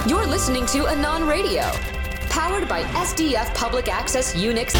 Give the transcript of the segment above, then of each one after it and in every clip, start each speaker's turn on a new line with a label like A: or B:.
A: You're listening to Anon Radio, powered by SDF Public Access Unix.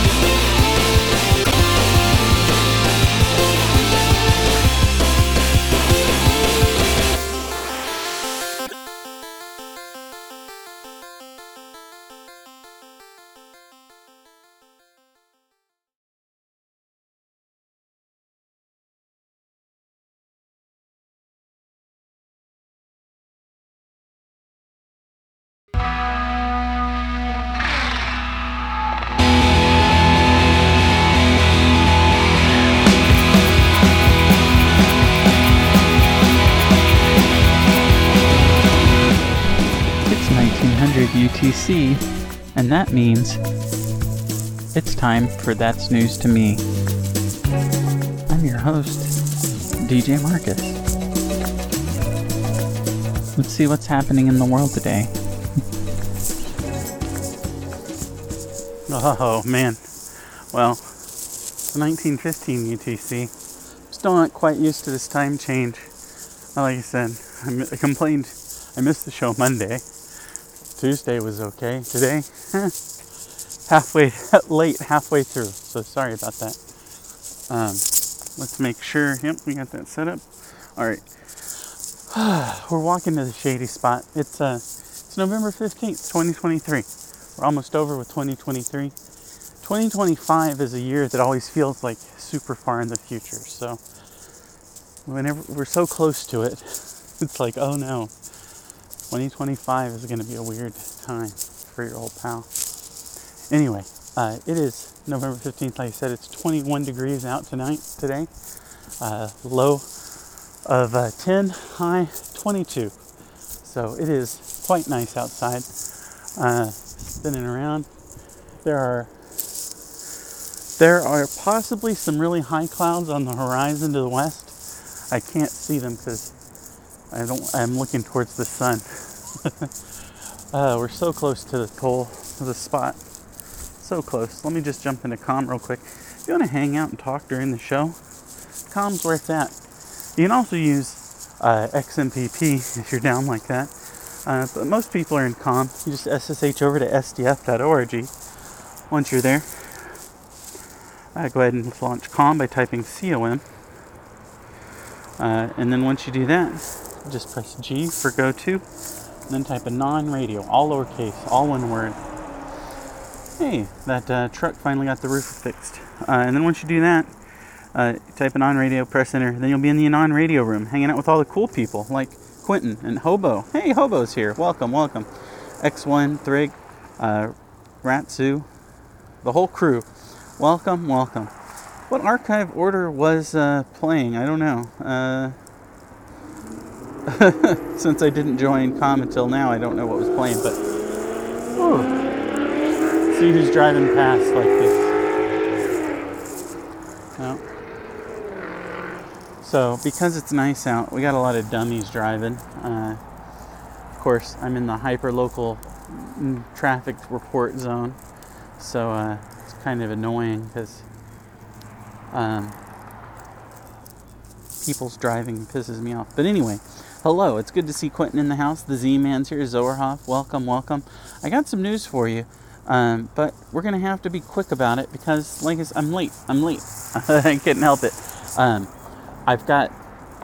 B: UTC, and that means it's time for That's News to Me. I'm your host, DJ Marcus. Let's see what's happening in the world today. Oh man, well, it's 1915 UTC. Still not quite used to this time change. Like I said, I complained I missed the show Monday. Tuesday was okay. Today, halfway through. So sorry about that. Let's make sure. Yep, we got that set up. All right. We're walking to the shady spot. It's November 15th, 2023. We're almost over with 2023. 2025 is a year that always feels like super far in the future. So whenever we're so close to it, it's like, oh no. 2025 is going to be a weird time for your old pal. Anyway, it is November 15th. Like I said, it's 21 degrees out today. Low of 10, high 22. So it is quite nice outside. Spinning around. There are possibly some really high clouds on the horizon to the west. I can't see them because I'm looking towards the sun. We're so close to the spot. So close. Let me just jump into COM real quick. If you want to hang out and talk during the show, COM's where it's at. You can also use XMPP if you're down like that. But most people are in COM. You just SSH over to sdf.org. Once you're there, go ahead and launch COM by typing COM. And then once you do that, just press G for go to, and then type Anon Radio, all lowercase, all one word. Hey, that truck finally got the roof fixed. And then once you do that, type Anon Radio, press enter, then you'll be in the Anon Radio room, hanging out with all the cool people, like Quentin and Hobo. Hey, Hobo's here. Welcome. X1, Thrig, Ratsu, the whole crew. Welcome. What archive order was playing? I don't know. Since I didn't join COM until now, I don't know what was playing, but see who's driving past like this. No. So, because it's nice out, we got a lot of dummies driving. Of course, I'm in the hyper-local traffic report zone, so it's kind of annoying because people's driving pisses me off. But anyway, hello, it's good to see Quentin in the house. The Z-Man's here, Zoerhoff. Welcome. I got some news for you, but we're going to have to be quick about it because, like I said, I'm late. I couldn't help it. I've got,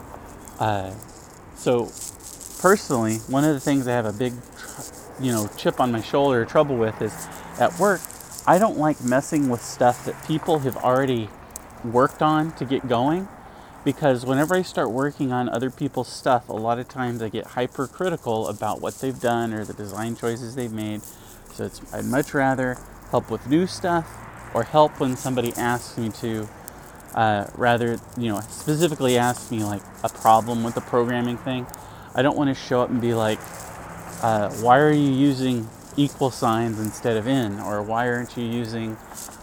B: so personally, one of the things I have a big, chip on my shoulder, trouble with is at work, I don't like messing with stuff that people have already worked on to get going. Because whenever I start working on other people's stuff, a lot of times I get hypercritical about what they've done or the design choices they've made. So I'd much rather help with new stuff or help when somebody asks me to, specifically asks me like a problem with the programming thing. I don't want to show up and be like, why are you using equal signs instead of in? Or why aren't you using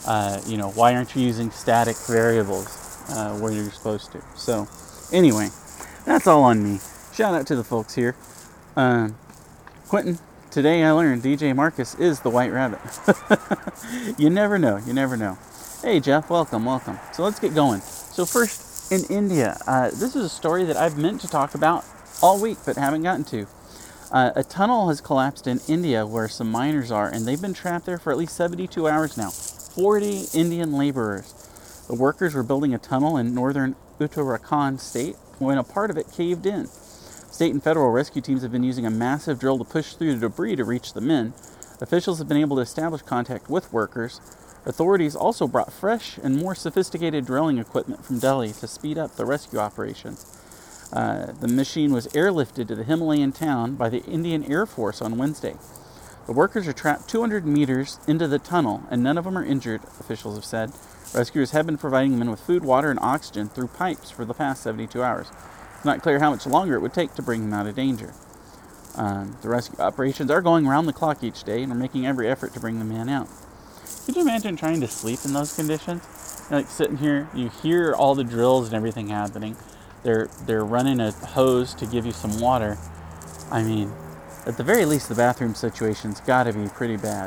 B: static variables? Where you're supposed to. So, anyway, that's all on me. Shout out to the folks here. Quentin, today I learned DJ Marcus is the White Rabbit. You never know. Hey, Jeff, welcome. So let's get going. So first, in India, this is a story that I've meant to talk about all week, but haven't gotten to. A tunnel has collapsed in India where some miners are, and they've been trapped there for at least 72 hours now. 40 Indian laborers. The workers were building a tunnel in northern Uttarakhand state when a part of it caved in. State and federal rescue teams have been using a massive drill to push through the debris to reach the men. Officials have been able to establish contact with workers. Authorities also brought fresh and more sophisticated drilling equipment from Delhi to speed up the rescue operations. The machine was airlifted to the Himalayan town by the Indian Air Force on Wednesday. The workers are trapped 200 meters into the tunnel, and none of them are injured, officials have said. Rescuers have been providing men with food, water, and oxygen through pipes for the past 72 hours. It's not clear how much longer it would take to bring them out of danger. The rescue operations are going around the clock each day and are making every effort to bring the man out. Could you imagine trying to sleep in those conditions? Like sitting here, you hear all the drills and everything happening. They're running a hose to give you some water. I mean, at the very least, the bathroom situation's got to be pretty bad.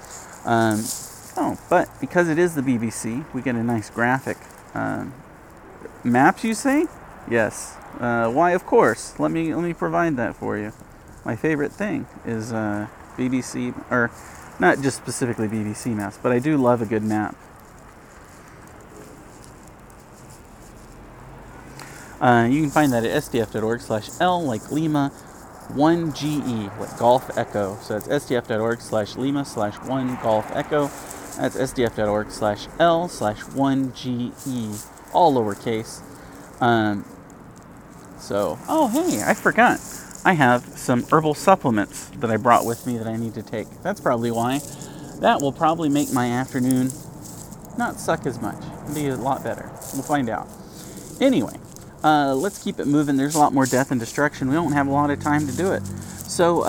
B: But because it is the BBC, we get a nice graphic. Maps, you say? Yes. Why, of course. Let me provide that for you. My favorite thing is BBC, or not just specifically BBC maps, but I do love a good map. You can find that at sdf.org/L, like Lima, 1GE, like Golf Echo. So it's sdf.org/Lima/1 Golf Echo. That's sdf.org/L/1GE, all lowercase. Hey, I forgot. I have some herbal supplements that I brought with me that I need to take. That's probably why. That will probably make my afternoon not suck as much. It'll be a lot better. We'll find out. Anyway, let's keep it moving. There's a lot more death and destruction. We don't have a lot of time to do it. So,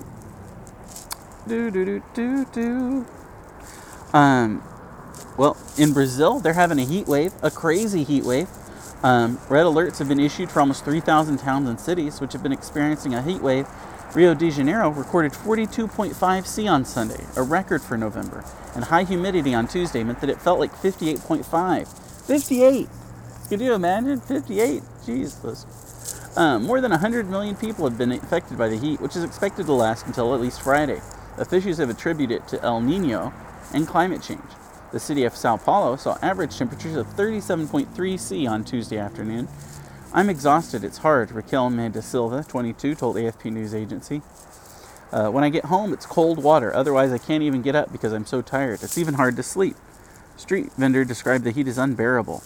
B: well, in Brazil, they're having a heat wave, a crazy heat wave. Red alerts have been issued for almost 3,000 towns and cities, which have been experiencing a heat wave. Rio de Janeiro recorded 42.5 C on Sunday, a record for November. And high humidity on Tuesday meant that it felt like 58.5. 58! Could you imagine? 58? Jesus. More than 100 million people have been affected by the heat, which is expected to last until at least Friday. Officials have attributed it to El Nino and climate change. The city of Sao Paulo saw average temperatures of 37.3 C on Tuesday afternoon. I'm exhausted, it's hard, Raquel Mendes Silva, 22, told AFP News Agency. When I get home, it's cold water. Otherwise, I can't even get up because I'm so tired. It's even hard to sleep. Street vendor described the heat as unbearable.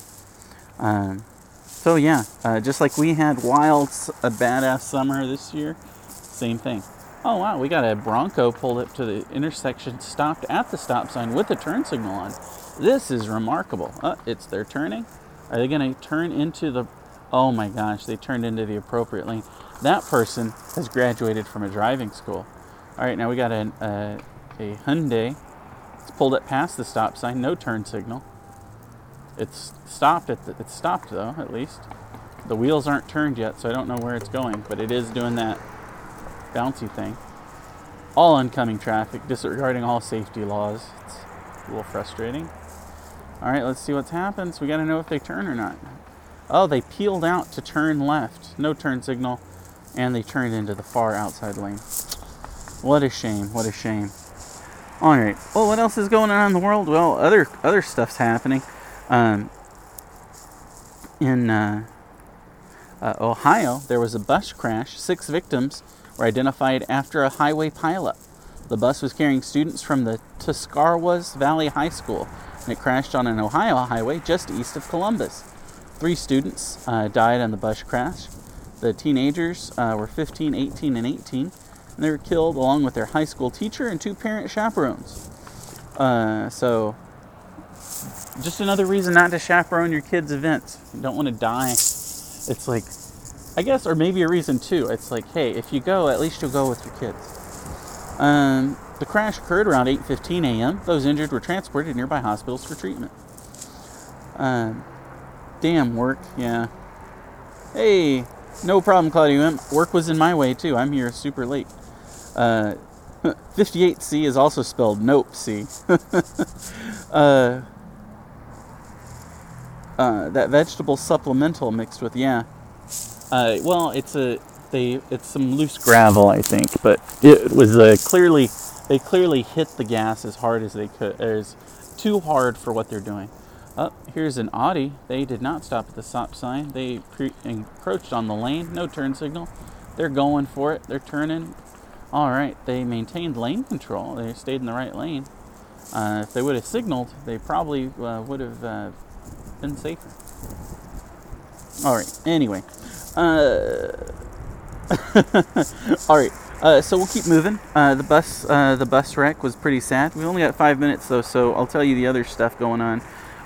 B: Just like we had a badass summer this year, same thing. Oh wow, we got a Bronco pulled up to the intersection, stopped at the stop sign with a turn signal on. This is remarkable. They're turning. Are they going to turn into the... Oh my gosh, they turned into the appropriate lane. That person has graduated from a driving school. All right, now we got a Hyundai. It's pulled up past the stop sign, no turn signal. It's stopped though, at least. The wheels aren't turned yet, so I don't know where it's going, but it is doing that bouncy thing. All oncoming traffic, disregarding all safety laws. It's a little frustrating. All right, let's see what's happened. So we got to know if they turn or not. Oh, they peeled out to turn left. No turn signal. And they turned into the far outside lane. What a shame. What a shame. All right. Well, what else is going on in the world? Well, other stuff's happening. In Ohio, there was a bus crash. 6 victims were identified after a highway pileup. The bus was carrying students from the Tuscarawas Valley High School, and it crashed on an Ohio highway just east of Columbus. 3 students died on the bus crash. The teenagers were 15, 18, and 18, and they were killed along with their high school teacher and 2 parent chaperones. So, just another reason not to chaperone your kids' events. You don't want to die. It's like, I guess, or maybe a reason too. It's like, hey, if you go, at least you'll go with your kids. The crash occurred around 8:15 a.m. Those injured were transported to nearby hospitals for treatment. Damn work, yeah. Hey, no problem, Claudia. Work was in my way too. I'm here super late. 58C is also spelled nope C. That vegetable supplemental mixed with, they're it's some loose gravel, I think, but it was they clearly hit the gas as hard as they could. It was too hard for what they're doing. Here's an Audi. They did not stop at the stop sign. They encroached on the lane. No turn signal. They're going for it. They're turning. All right. They maintained lane control. They stayed in the right lane. If they would have signaled, they probably would have been safer. All right. Anyway. All right. So we'll keep moving. The bus wreck was pretty sad. We only got 5 minutes though, so I'll tell you the other stuff going on.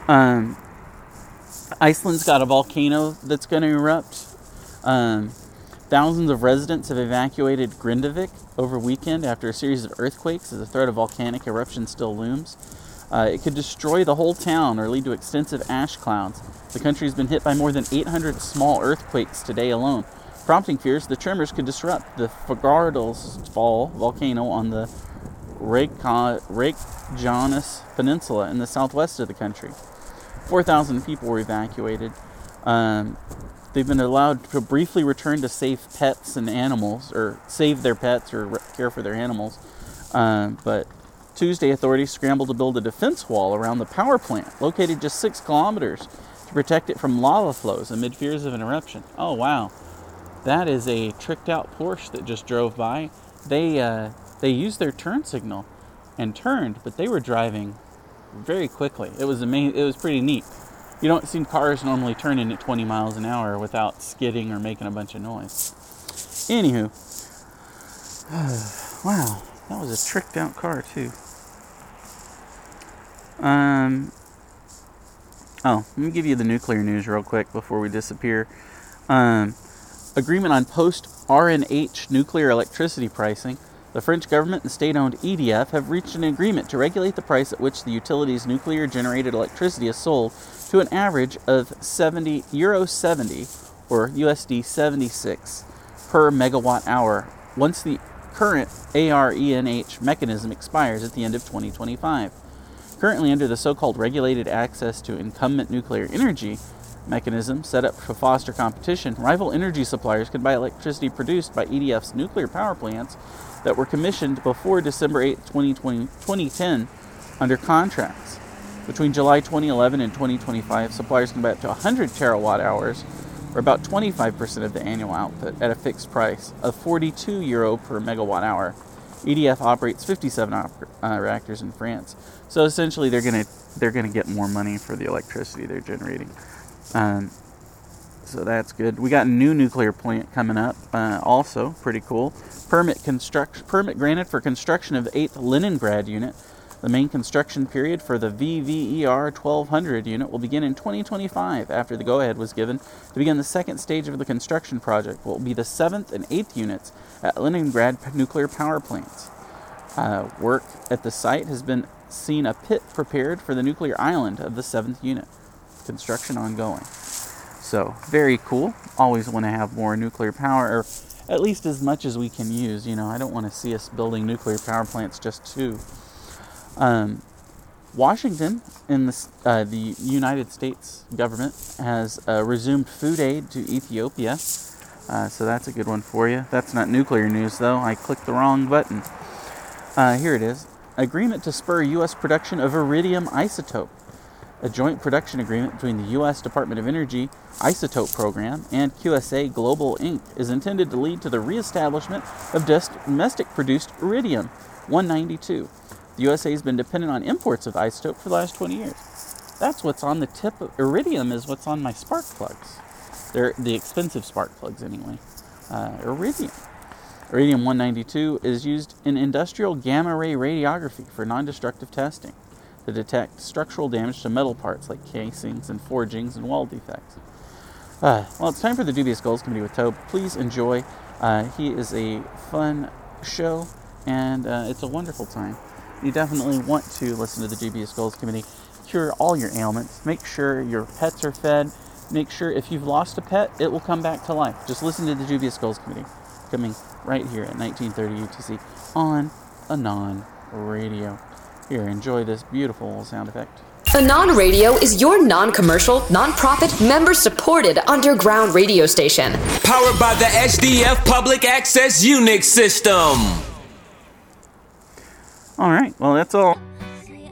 B: Iceland's got a volcano that's going to erupt. Thousands of residents have evacuated Grindavik over weekend after a series of earthquakes as the threat of volcanic eruption still looms. It could destroy the whole town or lead to extensive ash clouds. The country has been hit by more than 800 small earthquakes today alone, prompting fears the tremors could disrupt the Fagradalsfjall volcano on the Reykjanes Peninsula in the southwest of the country. 4,000 people were evacuated. They've been allowed to briefly return to save pets and animals, or save their pets or care for their animals. But Tuesday, authorities scrambled to build a defense wall around the power plant, located just 6 kilometers, to protect it from lava flows amid fears of an eruption. Oh, wow. That is a tricked-out Porsche that just drove by. They used their turn signal and turned, but they were driving very quickly. It was amazing. It was pretty neat. You don't see cars normally turning at 20 miles an hour without skidding or making a bunch of noise. Anywho, wow, that was a tricked out car too. Let me give you the nuclear news real quick before we disappear. Agreement on post-RNH nuclear electricity pricing. The French government and state-owned EDF have reached an agreement to regulate the price at which the utility's nuclear-generated electricity is sold to an average of Euro 70 or USD 76 per megawatt hour once the current ARENH mechanism expires at the end of 2025. Currently under the so-called Regulated Access to Incumbent Nuclear Energy mechanism set up to foster competition, rival energy suppliers could buy electricity produced by EDF's nuclear power plants that were commissioned before December 8, 2010 under contracts. Between July 2011 and 2025, suppliers can buy up to 100 terawatt hours, or about 25% of the annual output, at a fixed price of €42 per megawatt hour. EDF operates 57 reactors in France, so essentially they're gonna get more money for the electricity they're generating. So that's good. We got a new nuclear plant coming up, also pretty cool. Permit granted for construction of the 8th Leningrad unit. The main construction period for the VVER 1200 unit will begin in 2025 after the go-ahead was given to begin the second stage of the construction project, what will be the 7th and 8th units at Leningrad nuclear power plants. Work at the site has been seen a pit prepared for the nuclear island of the 7th unit. Construction ongoing. So, very cool. Always want to have more nuclear power, or at least as much as we can use. You know, I don't want to see us building nuclear power plants just to. Washington, in the United States government, has resumed food aid to Ethiopia. So that's a good one for you. That's not nuclear news, though. I clicked the wrong button. Here it is. Agreement to spur U.S. production of iridium isotope. A joint production agreement between the U.S. Department of Energy Isotope Program and QSA Global Inc. is intended to lead to the reestablishment of domestic-produced iridium-192. The USA has been dependent on imports of isotope for the last 20 years. That's what's on the tip of iridium is what's on my spark plugs. They're the expensive spark plugs anyway. Iridium. Iridium-192 is used in industrial gamma-ray radiography for non-destructive testing to detect structural damage to metal parts like casings and forgings and wall defects. Well, it's time for the Dubious Goals Committee with Tobe. Please enjoy. He is a fun show, and it's a wonderful time. You definitely want to listen to the Dubious Goals Committee. Cure all your ailments. Make sure your pets are fed. Make sure if you've lost a pet, it will come back to life. Just listen to the Dubious Goals Committee, coming right here at 1930 UTC on Anon Radio. Here, enjoy this beautiful sound effect.
A: Anon Radio is your non-commercial, non-profit, member-supported underground radio station.
C: Powered by the SDF Public Access Unix System.
B: All right, well, that's all.